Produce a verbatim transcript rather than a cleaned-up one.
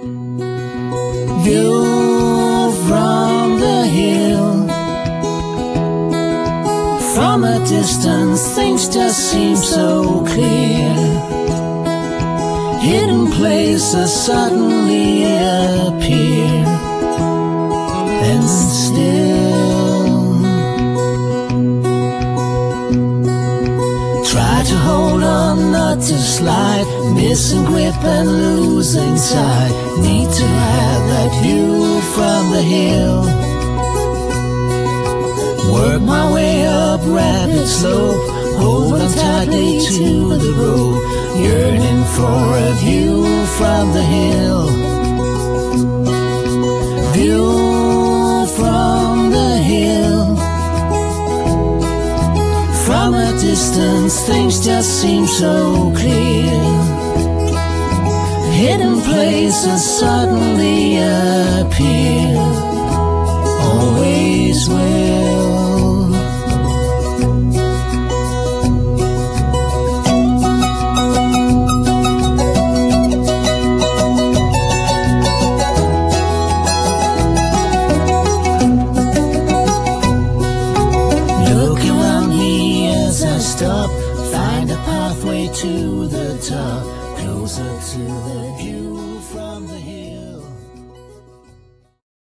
View from the hill. From a distance, things just seem so clear. Hidden places suddenly appear, and still try to hold on, not to slide, missing grip and losing sight. Need to have that view from the hill. Work my way up rapid slope, hold on tightly to the rope, yearning for a view from the hill. View from the hill. From a distance, things just seem so clear. Hidden places suddenly appear, always will. Look around me as I stop, find a pathway to the top, closer to the view.